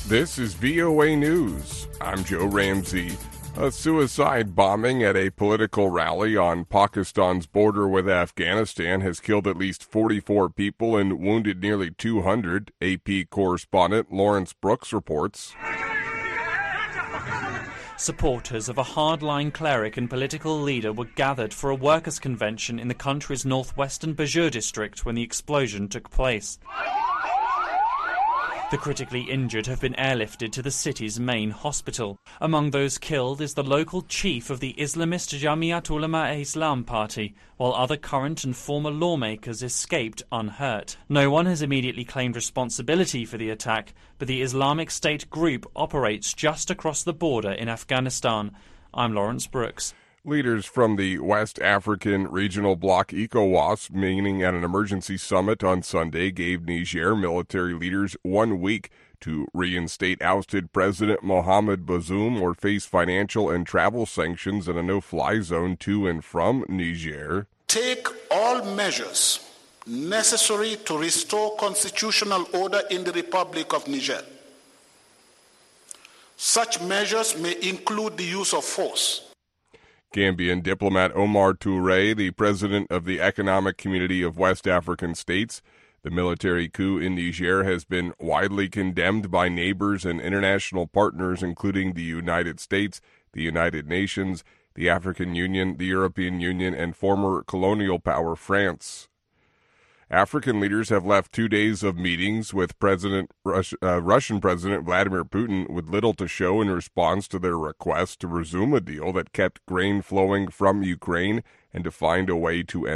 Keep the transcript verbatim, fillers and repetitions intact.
This is V O A News. I'm Joe Ramsey. A suicide bombing at a political rally on Pakistan's border with Afghanistan has killed at least forty-four people and wounded nearly two hundred, A P correspondent Lawrence Brooks reports. Supporters of a hardline cleric and political leader were gathered for a workers' convention in the country's northwestern Bajour district when the explosion took place. The critically injured have been airlifted to the city's main hospital. Among those killed is the local chief of the Islamist Jamiat Ulema-e-Islam party, while other current and former lawmakers escaped unhurt. No one has immediately claimed responsibility for the attack, but the Islamic State group operates just across the border in Afghanistan. I'm Lawrence Brooks. Leaders from the West African regional bloc ECOWAS, meeting at an emergency summit on Sunday, gave Niger military leaders one week to reinstate ousted President Mohamed Bazoum or face financial and travel sanctions and a no-fly zone to and from Niger. Take all measures necessary to restore constitutional order in the Republic of Niger. Such measures may include the use of force. Gambian diplomat Omar Touré, the president of the Economic Community of West African States. The military coup in Niger has been widely condemned by neighbors and international partners, including the United States, the United Nations, the African Union, the European Union, and former colonial power France. African leaders have left two days of meetings with President Rus- uh, Russian President Vladimir Putin with little to show in response to their request to resume a deal that kept grain flowing from Ukraine and to find a way to end